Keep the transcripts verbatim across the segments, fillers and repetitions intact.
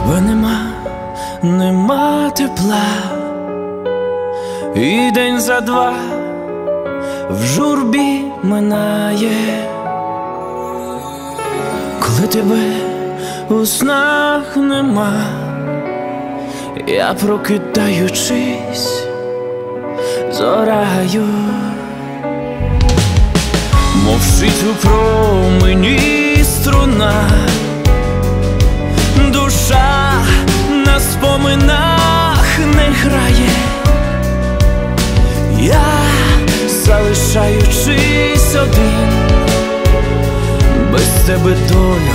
тебе нема, нема тепла, і день за два в журбі минає. Коли тебе у снах нема, я, прокидаючись, зораю. Мовчить у промені струна, душа на споминах не грає. Я, залишаючись один, без тебе долю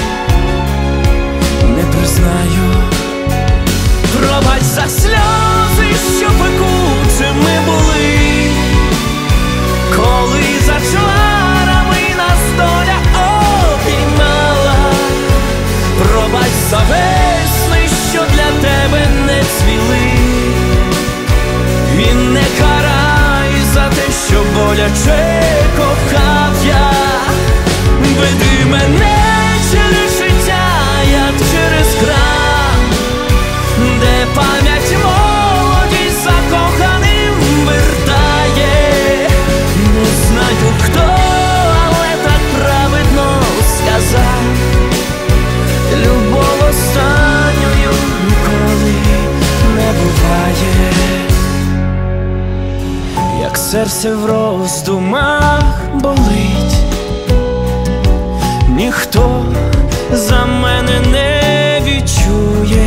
не признаю. Пробач за сльози, що пекучими були, коли за чарами нас доля обіймала. Пробач за весни, що для тебе не цвіли, і не карай за те, що боляче кохав я. Веди мене через життя, як через храм, де пам'ять молодість закоханим вертає. Не знаю хто, але так праведно сказав: любов останньою ніколи не буває. Як серце в роздумах болить, ніхто за мене не відчує,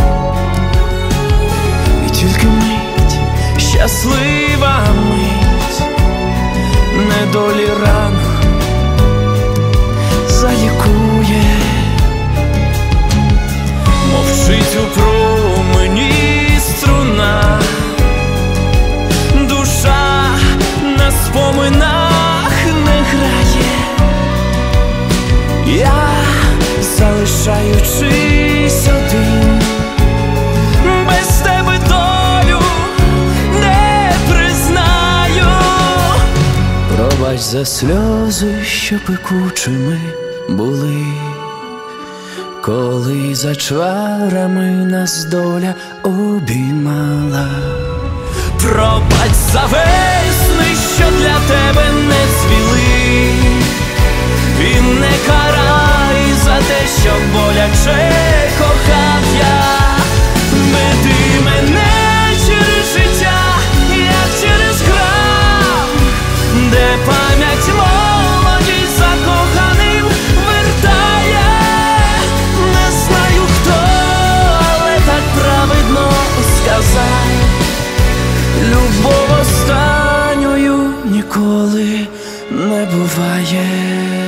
і тільки мить, щаслива мить, недолі рану залікує. Мовчить у промені струна, душа на споминах не грає. Я, залишаючись один, без тебе долю не признаю. Пробач за сльози, що пекучими були, коли за чварами нас доля обіймала. Пробач за весни, що для тебе не цвіли, і не карай за те, що боляче кохав я. Веди мене через життя, як через храм, де пам'ять молодість закоханим вертає. Не знаю хто, але так праведно сказав: любов останньою ніколи не буває.